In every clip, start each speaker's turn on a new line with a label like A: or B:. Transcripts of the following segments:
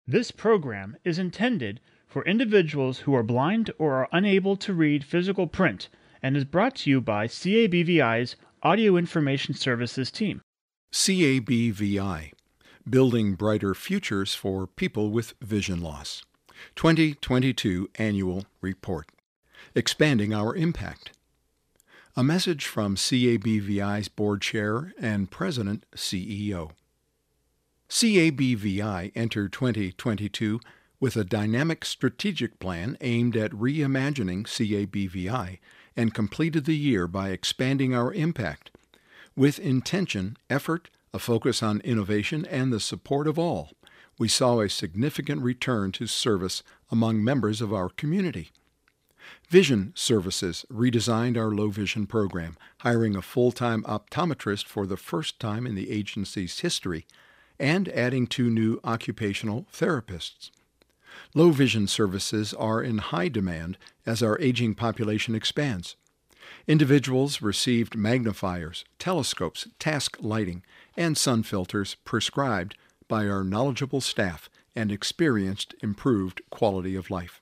A: This program is intended for individuals who are blind or are unable to read physical print and is brought to you by CABVI's Audio Information Services team.
B: CABVI, Building Brighter Futures for People with Vision Loss. 2022 Annual Report. Expanding Our Impact. A message from CABVI's Board Chair and President, CEO. CABVI entered 2022 with a dynamic strategic plan aimed at reimagining CABVI and completed the year by expanding our impact. With intention, effort, a focus on innovation, and the support of all, we saw a significant return to service among members of our community. Vision Services redesigned our low vision program, hiring a full-time optometrist for the first time in the agency's history, and adding 2 new occupational therapists. Low vision services are in high demand as our aging population expands. Individuals received magnifiers, telescopes, task lighting, and sun filters prescribed by our knowledgeable staff and experienced improved quality of life.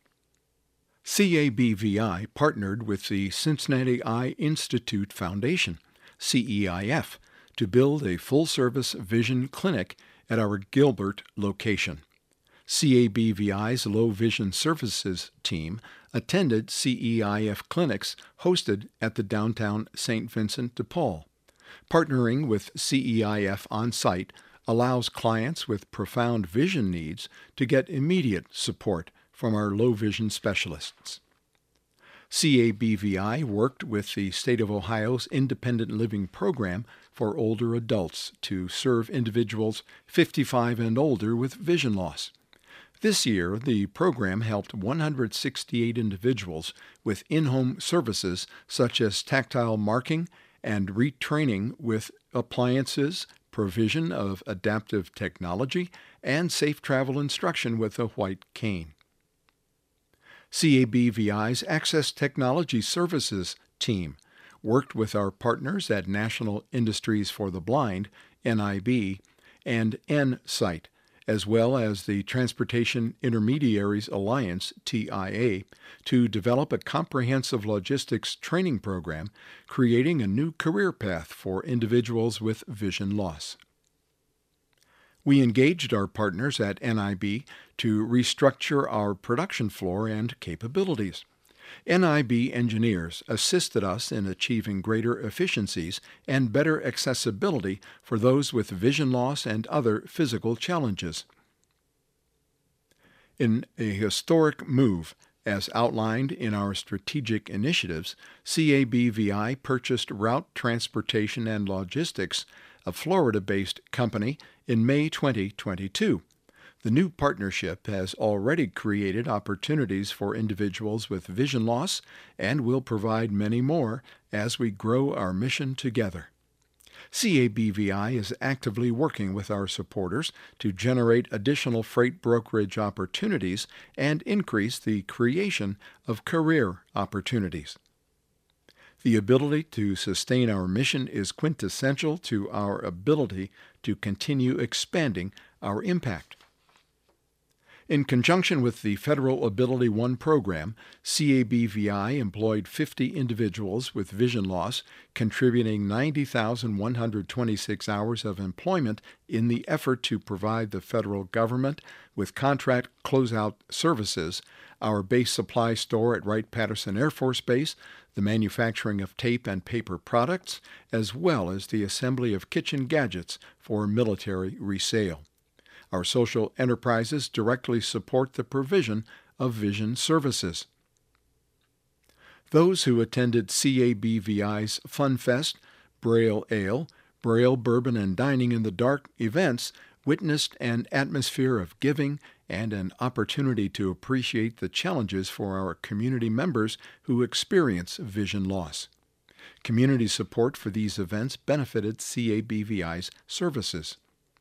B: CABVI partnered with the Cincinnati Eye Institute Foundation, CEIF, to build a full-service vision clinic at our Gilbert location. CABVI's Low Vision Services team attended CEIF clinics hosted at the downtown St. Vincent de Paul. Partnering with CEIF on-site allows clients with profound vision needs to get immediate support from our low vision specialists. CABVI worked with the State of Ohio's Independent Living Program for older adults to serve individuals 55 and older with vision loss. This year, the program helped 168 individuals with in-home services such as tactile marking and retraining with appliances, provision of adaptive technology, and safe travel instruction with a white cane. CABVI's Access Technology Services team worked with our partners at National Industries for the Blind, NIB, and N-Site, as well as the Transportation Intermediaries Alliance, TIA, to develop a comprehensive logistics training program, creating a new career path for individuals with vision loss. We engaged our partners at NIB to restructure our production floor and capabilities. NIB engineers assisted us in achieving greater efficiencies and better accessibility for those with vision loss and other physical challenges. In a historic move, as outlined in our strategic initiatives, CABVI purchased Route Transportation and Logistics, a Florida-based company, in May 2022. The new partnership has already created opportunities for individuals with vision loss and will provide many more as we grow our mission together. CABVI is actively working with our supporters to generate additional freight brokerage opportunities and increase the creation of career opportunities. The ability to sustain our mission is quintessential to our ability to continue expanding our impact. In conjunction with the Federal Ability One program, CABVI employed 50 individuals with vision loss, contributing 90,126 hours of employment in the effort to provide the federal government with contract closeout services, our base supply store at Wright-Patterson Air Force Base, the manufacturing of tape and paper products, as well as the assembly of kitchen gadgets for military resale. Our social enterprises directly support the provision of vision services. Those who attended CABVI's Fun Fest, Braille Ale, Braille Bourbon and Dining in the Dark events witnessed an atmosphere of giving and an opportunity to appreciate the challenges for our community members who experience vision loss. Community support for these events benefited CABVI's services.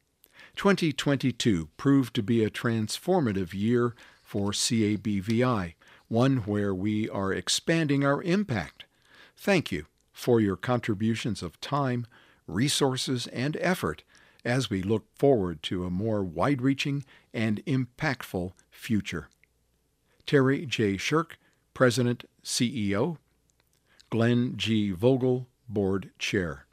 B: 2022 proved to be a transformative year for CABVI, one where we are expanding our impact. Thank you for your contributions of time, resources, and effort as we look forward to a more wide-reaching and impactful future. Terry J. Shirk, President, CEO. Glenn G. Vogel, Board Chair.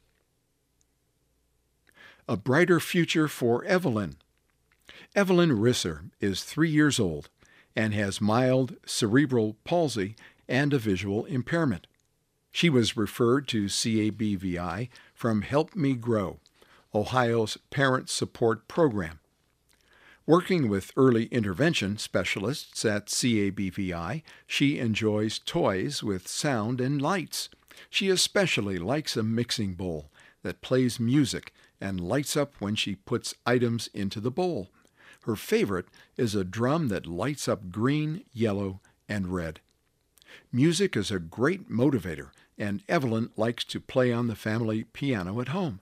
B: A brighter future for Evelyn. Evelyn Risser is 3 years old and has mild cerebral palsy and a visual impairment. She was referred to CABVI from Help Me Grow, Ohio's parent support program. Working with early intervention specialists at CABVI, she enjoys toys with sound and lights. She especially likes a mixing bowl that plays music and lights up when she puts items into the bowl. Her favorite is a drum that lights up green, yellow, and red. Music is a great motivator, and Evelyn likes to play on the family piano at home.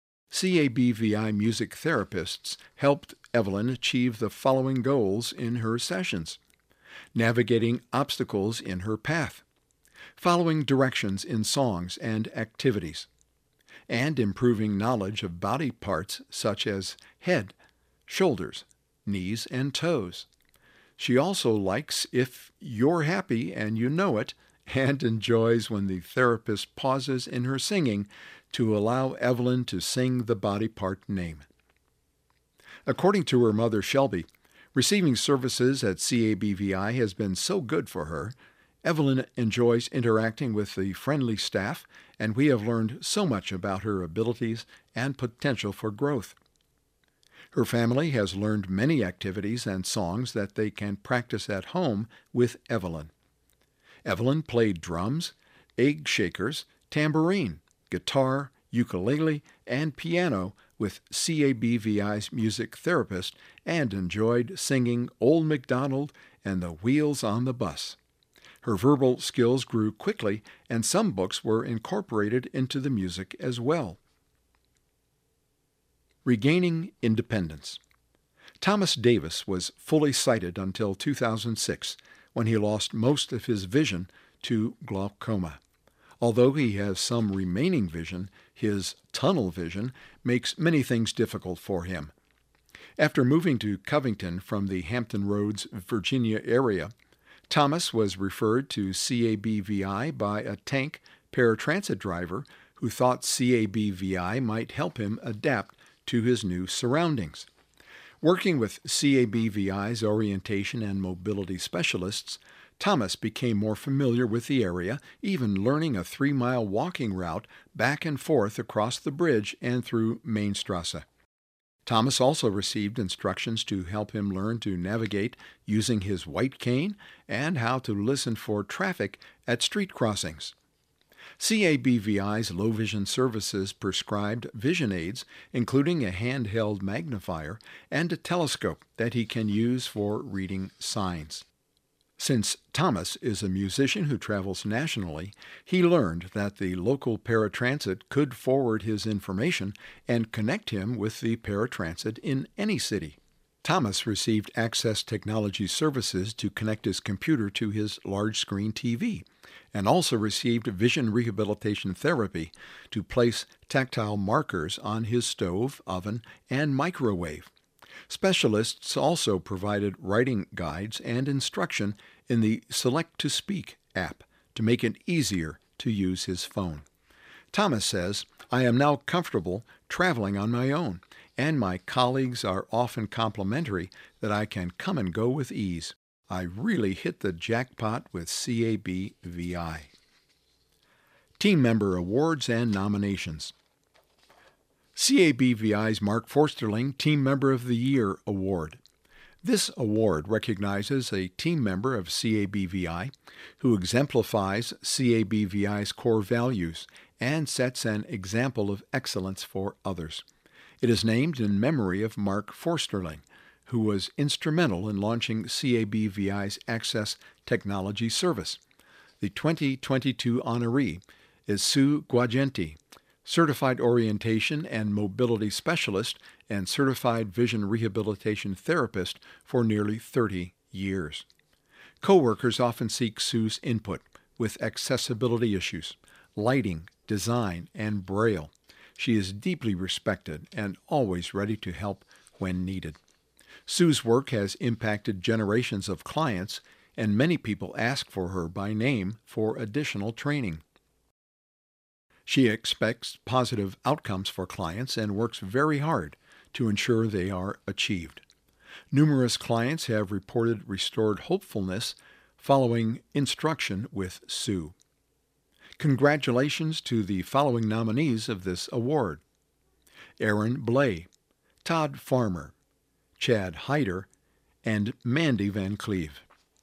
B: CABVI music therapists helped Evelyn achieve the following goals in her sessions: navigating obstacles in her path, following directions in songs and activities, and improving knowledge of body parts such as head, shoulders, knees, and toes. She also likes If You're Happy and You Know It, and enjoys when the therapist pauses in her singing to allow Evelyn to sing the body part name. According to her mother, Shelby, receiving services at CABVI has been so good for her. Evelyn enjoys interacting with the friendly staff, and we have learned so much about her abilities and potential for growth. Her family has learned many activities and songs that they can practice at home with Evelyn. Evelyn played drums, egg shakers, tambourine, guitar, ukulele, and piano with CABVI's music therapist and enjoyed singing Old MacDonald and the Wheels on the Bus. Her verbal skills grew quickly, and some books were incorporated into the music as well. Regaining independence. Thomas Davis was fully sighted until 2006, when he lost most of his vision to glaucoma. Although he has some remaining vision, his tunnel vision makes many things difficult for him. After moving to Covington from the Hampton Roads, Virginia area, Thomas was referred to CABVI by a tank paratransit driver who thought CABVI might help him adapt to his new surroundings. Working with CABVI's orientation and mobility specialists, Thomas became more familiar with the area, even learning a 3-mile walking route back and forth across the bridge and through Mainstrasse. Thomas also received instructions to help him learn to navigate using his white cane and how to listen for traffic at street crossings. CABVI's low vision services prescribed vision aids, including a handheld magnifier and a telescope that he can use for reading signs. Since Thomas is a musician who travels nationally, he learned that the local paratransit could forward his information and connect him with the paratransit in any city. Thomas received Access Technology Services to connect his computer to his large-screen TV, and also received vision rehabilitation therapy to place tactile markers on his stove, oven, and microwave. Specialists also provided writing guides and instruction in the Select to Speak app to make it easier to use his phone. Thomas says, "I am now comfortable traveling on my own, and my colleagues are often complimentary that I can come and go with ease. I really hit the jackpot with CABVI." Team Member Awards and Nominations. CABVI's Mark Forsterling Team Member of the Year Award. This award recognizes a team member of CABVI who exemplifies CABVI's core values and sets an example of excellence for others. It is named in memory of Mark Forsterling, who was instrumental in launching CABVI's Access Technology Service. The 2022 honoree is Sue Guagenti, Certified Orientation and Mobility Specialist and Certified Vision Rehabilitation Therapist for nearly 30 years. Coworkers often seek Sue's input with accessibility issues, lighting, design, and Braille. She is deeply respected and always ready to help when needed. Sue's work has impacted generations of clients, and many people ask for her by name for additional training. She expects positive outcomes for clients and works very hard to ensure they are achieved. Numerous clients have reported restored hopefulness following instruction with Sue. Congratulations to the following nominees of this award: Aaron Blay, Todd Farmer, Chad Hyder, and Mandy Van Cleve.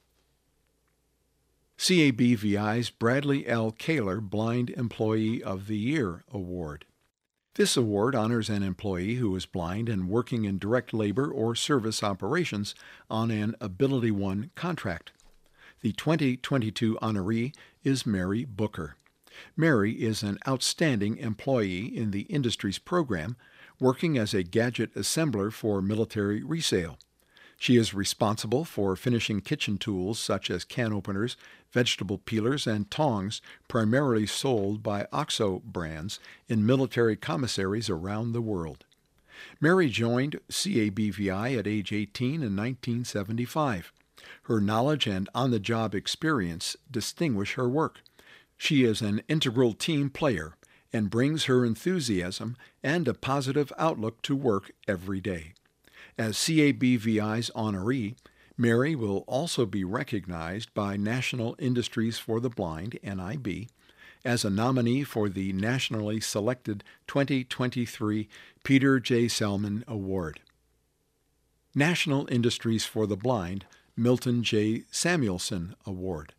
B: CABVI's Bradley L. Kaler Blind Employee of the Year Award. This award honors an employee who is blind and working in direct labor or service operations on an Ability One contract. The 2022 honoree is Mary Booker. Mary is an outstanding employee in the Industries program, working as a gadget assembler for military resale. She is responsible for finishing kitchen tools such as can openers, vegetable peelers, and tongs, primarily sold by OXO brands in military commissaries around the world. Mary joined CABVI at age 18 in 1975. Her knowledge and on-the-job experience distinguish her work. She is an integral team player and brings her enthusiasm and a positive outlook to work every day. As CABVI's honoree, Mary will also be recognized by National Industries for the Blind, NIB, as a nominee for the nationally selected 2023 Peter J. Selman Award. National Industries for the Blind Milton J. Samuelson Award.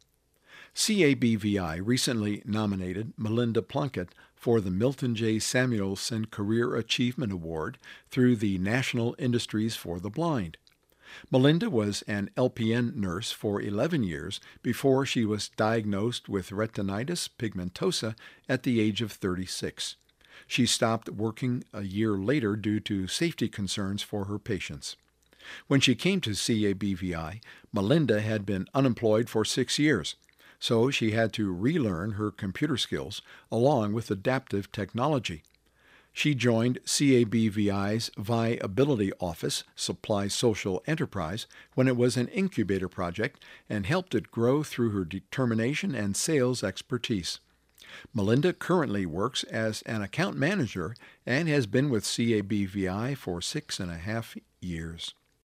B: CABVI recently nominated Melinda Plunkett for the Milton J. Samuelson Career Achievement Award through the National Industries for the Blind. Melinda was an LPN nurse for 11 years before she was diagnosed with retinitis pigmentosa at the age of 36. She stopped working a year later due to safety concerns for her patients. When she came to CABVI, Melinda had been unemployed for 6 years, so she had to relearn her computer skills along with adaptive technology. She joined CABVI's Viability Office, Supply Social Enterprise, when it was an incubator project and helped it grow through her determination and sales expertise. Melinda currently works as an account manager and has been with CABVI for 6.5 years.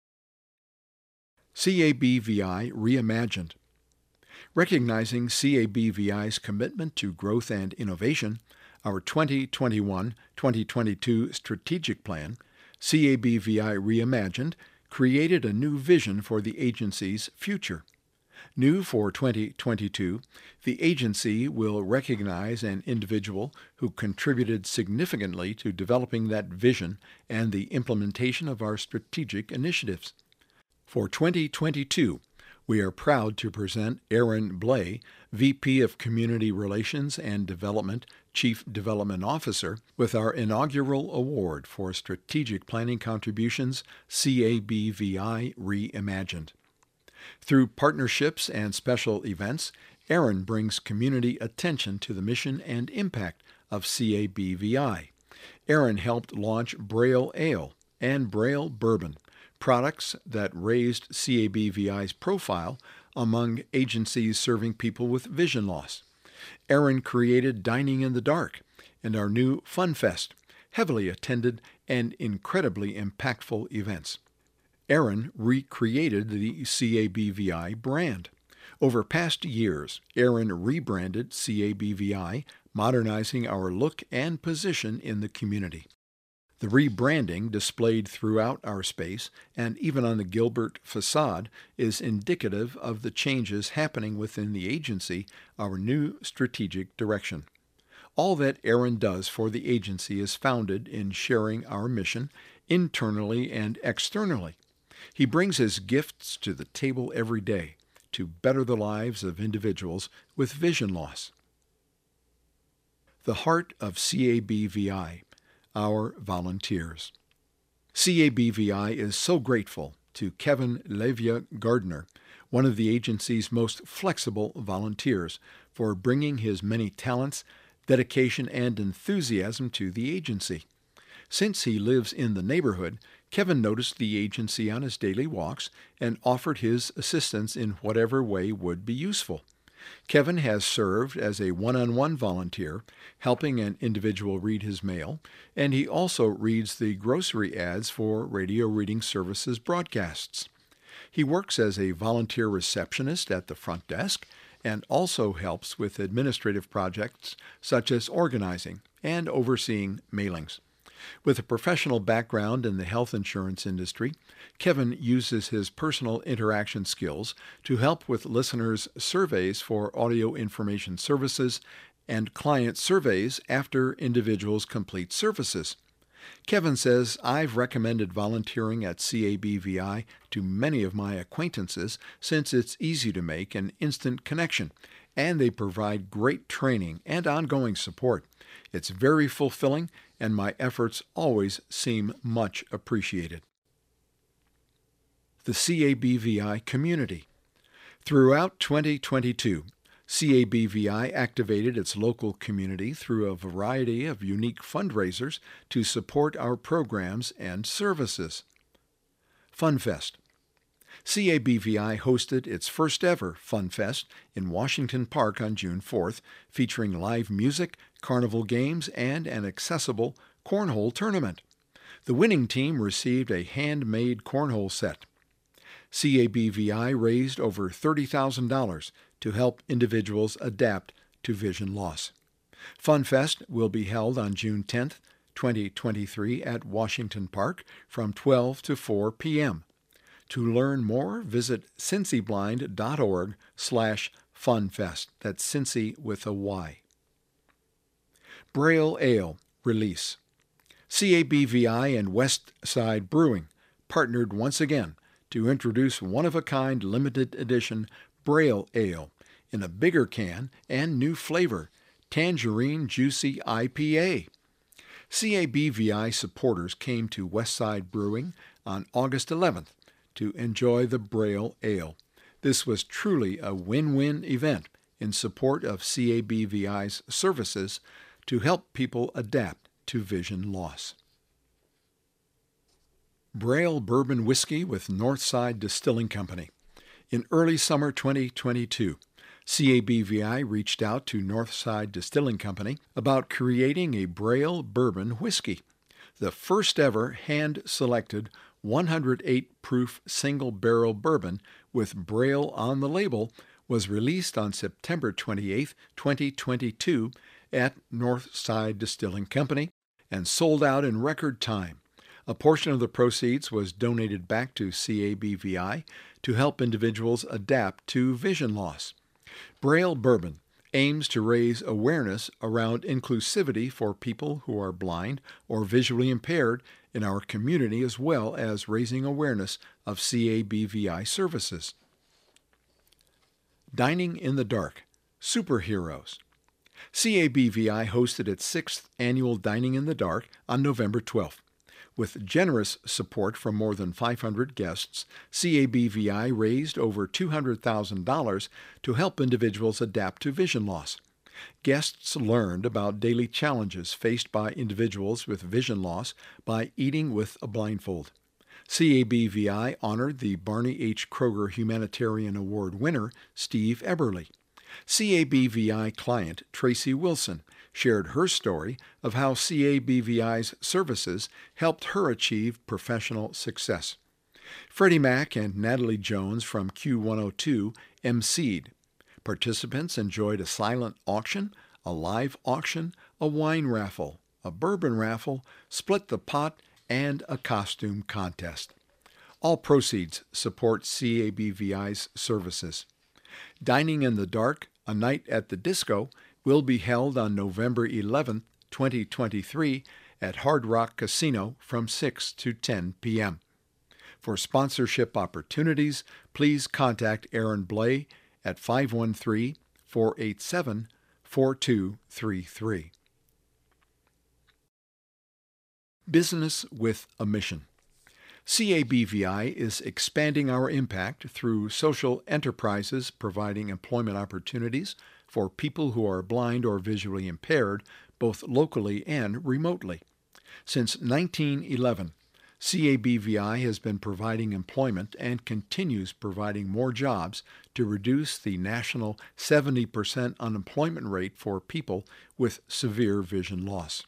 B: CABVI Reimagined. Recognizing CABVI's commitment to growth and innovation, our 2021-2022 strategic plan, CABVI Reimagined, created a new vision for the agency's future. New for 2022, the agency will recognize an individual who contributed significantly to developing that vision and the implementation of our strategic initiatives. For 2022, we are proud to present Aaron Blay, VP of Community Relations and Development, Chief Development Officer, with our inaugural award for Strategic Planning Contributions, CABVI Reimagined. Through partnerships and special events, Aaron brings community attention to the mission and impact of CABVI. Aaron helped launch Braille Ale and Braille Bourbon, products that raised CABVI's profile among agencies serving people with vision loss. Aaron created Dining in the Dark and our new Fun Fest, heavily attended and incredibly impactful events. Aaron recreated the CABVI brand. Over past years, Aaron rebranded CABVI, modernizing our look and position in the community. The rebranding, displayed throughout our space and even on the Gilbert facade, is indicative of the changes happening within the agency, our new strategic direction. All that Aaron does for the agency is founded in sharing our mission internally and externally. He brings his gifts to the table every day to better the lives of individuals with vision loss. The heart of CABVI, our volunteers. CABVI is so grateful to Kevin Levia Gardner, one of the agency's most flexible volunteers, for bringing his many talents, dedication, and enthusiasm to the agency. Since he lives in the neighborhood, Kevin noticed the agency on his daily walks and offered his assistance in whatever way would be useful. Kevin has served as a one-on-one volunteer, helping an individual read his mail, and he also reads the grocery ads for Radio Reading Services broadcasts. He works as a volunteer receptionist at the front desk and also helps with administrative projects such as organizing and overseeing mailings. With a professional background in the health insurance industry, Kevin uses his personal interaction skills to help with listeners' surveys for audio information services and client surveys after individuals complete services. Kevin says, "I've recommended volunteering at CABVI to many of my acquaintances since it's easy to make an instant connection, and they provide great training and ongoing support. It's very fulfilling, and my efforts always seem much appreciated." The CABVI community. Throughout 2022, CABVI activated its local community through a variety of unique fundraisers to support our programs and services. FunFest. CABVI hosted its first ever FunFest in Washington Park on June 4th, featuring live music, carnival games, and an accessible cornhole tournament. The winning team received a handmade cornhole set. CABVI raised over $30,000 to help individuals adapt to vision loss. FunFest will be held on June 10th, 2023 at Washington Park from 12 to 4 p.m. To learn more, visit cincyblind.org/funfest. That's Cincy with a Y. Braille Ale release. CABVI and Westside Brewing partnered once again to introduce one-of-a-kind limited edition Braille Ale in a bigger can and new flavor, Tangerine Juicy IPA. CABVI supporters came to Westside Brewing on August 11th to enjoy the Braille Ale. This was truly a win-win event in support of CABVI's services to help people adapt to vision loss. Braille Bourbon Whiskey with Northside Distilling Company. In early summer 2022, CABVI reached out to Northside Distilling Company about creating a Braille Bourbon Whiskey. The first ever hand-selected 108-proof single-barrel bourbon with Braille on the label was released on September 28, 2022 at Northside Distilling Company and sold out in record time. A portion of the proceeds was donated back to CABVI to help individuals adapt to vision loss. Braille Bourbon aims to raise awareness around inclusivity for people who are blind or visually impaired in our community, as well as raising awareness of CABVI services. Dining in the Dark. Superheroes. CABVI hosted its 6th annual Dining in the Dark on November 12th. With generous support from more than 500 guests, CABVI raised over $200,000 to help individuals adapt to vision loss. Guests learned about daily challenges faced by individuals with vision loss by eating with a blindfold. CABVI honored the Barney H. Kroger Humanitarian Award winner, Steve Eberly. CABVI client Tracy Wilson shared her story of how CABVI's services helped her achieve professional success. Freddie Mac and Natalie Jones from Q102 emceed. Participants enjoyed a silent auction, a live auction, a wine raffle, a bourbon raffle, split the pot, and a costume contest. All proceeds support CABVI's services. Dining in the Dark, a night at the disco, will be held on November 11, 2023 at Hard Rock Casino from 6 to 10 p.m. For sponsorship opportunities, please contact Aaron Blay at 513-487-4233. Business with a Mission. CABVI is expanding our impact through social enterprises providing employment opportunities for people who are blind or visually impaired, both locally and remotely. Since 1911, CABVI has been providing employment and continues providing more jobs to reduce the national 70% unemployment rate for people with severe vision loss.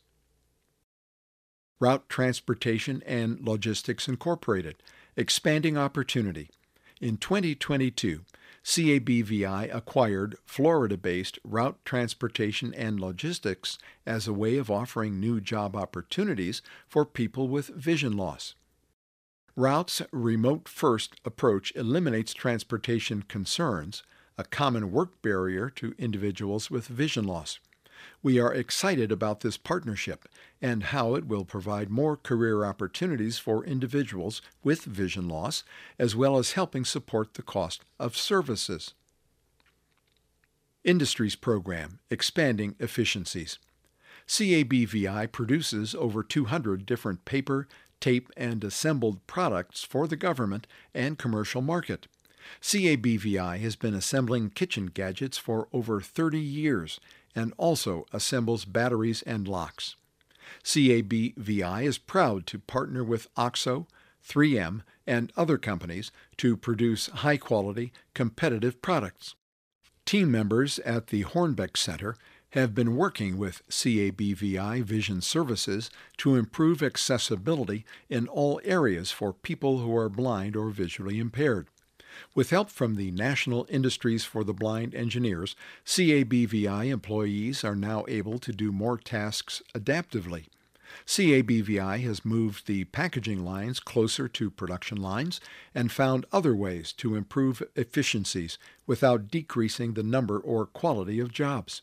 B: Route Transportation and Logistics Incorporated, expanding opportunity. In 2022, CABVI acquired Florida-based Route Transportation and Logistics as a way of offering new job opportunities for people with vision loss. Route's remote-first approach eliminates transportation concerns, a common work barrier to individuals with vision loss. We are excited about this partnership and how it will provide more career opportunities for individuals with vision loss, as well as helping support the cost of services. Industries Program, expanding efficiencies. CABVI produces over 200 different paper, tape, and assembled products for the government and commercial market. CABVI has been assembling kitchen gadgets for over 30 years and also assembles batteries and locks. CABVI is proud to partner with OXO, 3M, and other companies to produce high-quality, competitive products. Team members at the Hornbeck Center have been working with CABVI Vision Services to improve accessibility in all areas for people who are blind or visually impaired. With help from the National Industries for the Blind engineers, CABVI employees are now able to do more tasks adaptively. CABVI has moved the packaging lines closer to production lines and found other ways to improve efficiencies without decreasing the number or quality of jobs.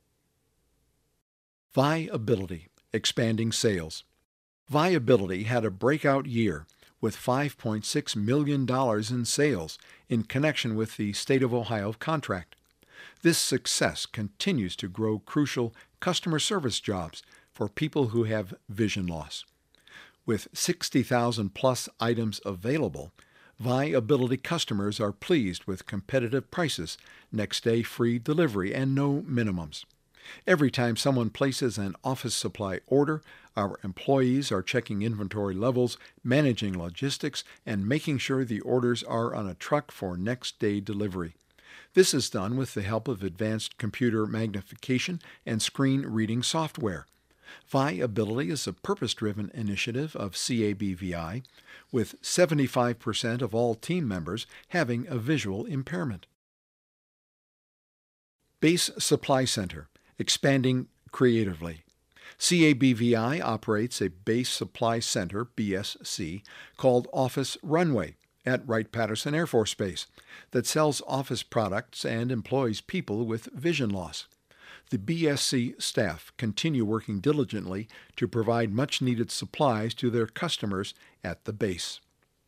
B: Viability, expanding sales. Viability had a breakout year with $5.6 million in sales in connection with the State of Ohio contract. This success continues to grow crucial customer service jobs for people who have vision loss. With 60,000 plus items available, Viability customers are pleased with competitive prices, next-day free delivery, and no minimums. Every time someone places an office supply order, our employees are checking inventory levels, managing logistics, and making sure the orders are on a truck for next-day delivery. This is done with the help of advanced computer magnification and screen reading software. Viability is a purpose-driven initiative of CABVI, with 75% of all team members having a visual impairment. Base Supply Center, expanding creatively. CABVI operates a Base Supply Center, BSC, called Office Runway at Wright-Patterson Air Force Base that sells office products and employs people with vision loss. The BSC staff continue working diligently to provide much-needed supplies to their customers at the base.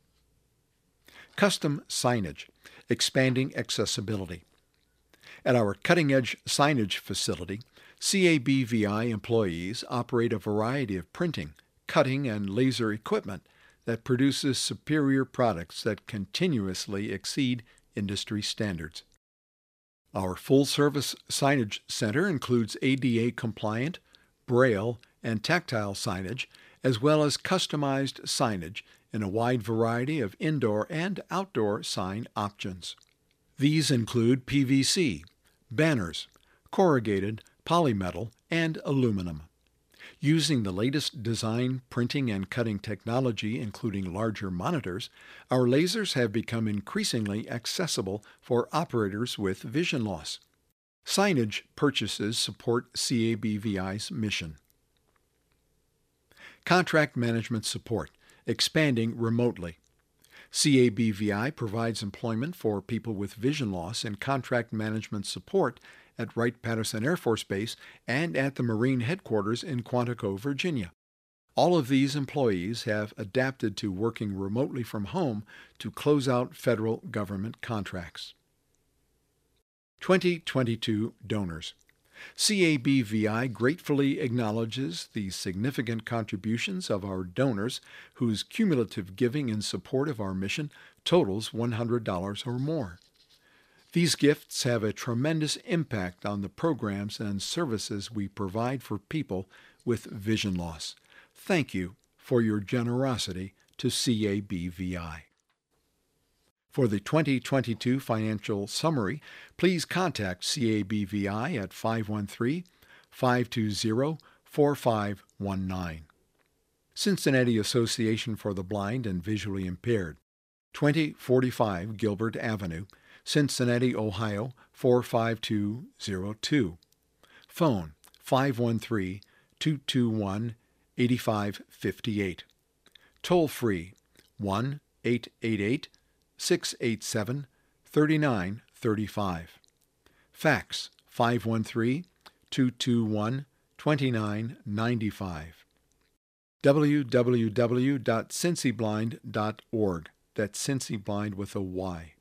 B: Custom signage, expanding accessibility. At our cutting-edge signage facility, CABVI employees operate a variety of printing, cutting, and laser equipment that produces superior products that continuously exceed industry standards. Our full-service signage center includes ADA-compliant, braille, and tactile signage, as well as customized signage in a wide variety of indoor and outdoor sign options. These include PVC, banners, corrugated, polymetal, and aluminum. Using the latest design, printing, and cutting technology, including larger monitors, our lasers have become increasingly accessible for operators with vision loss. Signage purchases support CABVI's mission. Contract management support, expanding remotely. CABVI provides employment for people with vision loss and contract management support at Wright-Patterson Air Force Base and at the Marine Headquarters in Quantico, Virginia. All of these employees have adapted to working remotely from home to close out federal government contracts. 2022 donors. CABVI gratefully acknowledges the significant contributions of our donors whose cumulative giving in support of our mission totals $100 or more. These gifts have a tremendous impact on the programs and services we provide for people with vision loss. Thank you for your generosity to CABVI. For the 2022 financial summary, please contact CABVI at 513-520-4519. Cincinnati Association for the Blind and Visually Impaired, 2045 Gilbert Avenue, Cincinnati, Ohio 45202. Phone 513-221-8558. Toll free 1-888-687-3935. Fax 513-221-2995. www.cincyblind.org. That's Cincy Blind with a Y.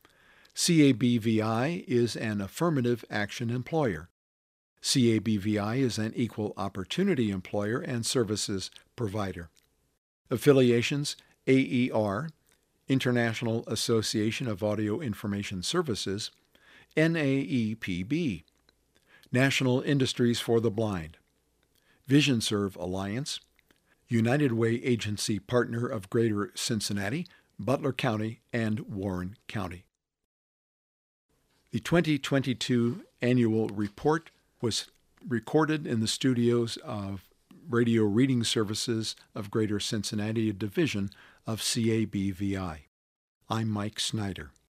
B: CABVI is an affirmative action employer. CABVI is an equal opportunity employer and services provider. Affiliations: AER, International Association of Audio Information Services; NAEPB, National Industries for the Blind; VisionServe Alliance; United Way Agency Partner of Greater Cincinnati, Butler County, and Warren County. The 2022 annual report was recorded in the studios of Radio Reading Services of Greater Cincinnati, a division of CABVI. I'm Mike Snyder.